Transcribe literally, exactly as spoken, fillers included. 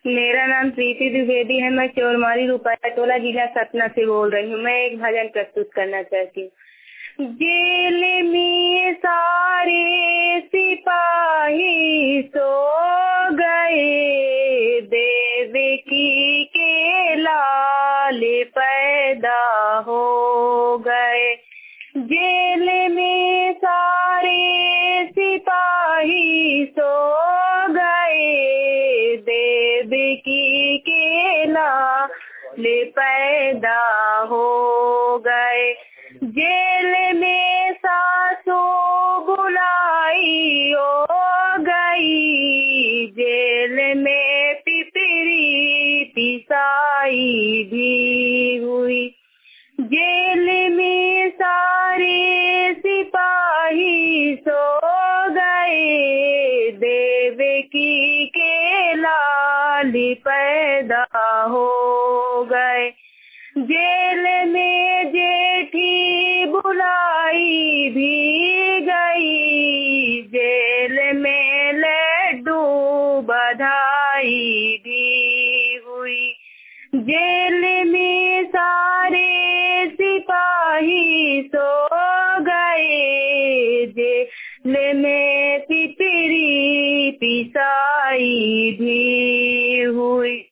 मेरा नाम प्रीति द्विवेदी है। मैं चोरमारी रुपया टोला जिला सतना से बोल रही हूँ। मैं एक भजन प्रस्तुत करना चाहती हूँ। जेल में सारे सिपाही सो गए, देवकी के लाल पैदा हो गए। जेल में सारे सिपाही सो गए, देवकी के लाल पैदा हो गए। जेल में सासू बुलाई हो गई, जेल में पिपरी पिसाई भी हुई। जेल में सारे सिपाही सो गए, देवकी के लाल पैदा हो गए। जेल में जेठी बुलाई भी गई, जेल में लड्डू बधाई भी हुई। जेल में सारे सिपाही सो गए, जेल में पिपरी पिसाई भी हुई।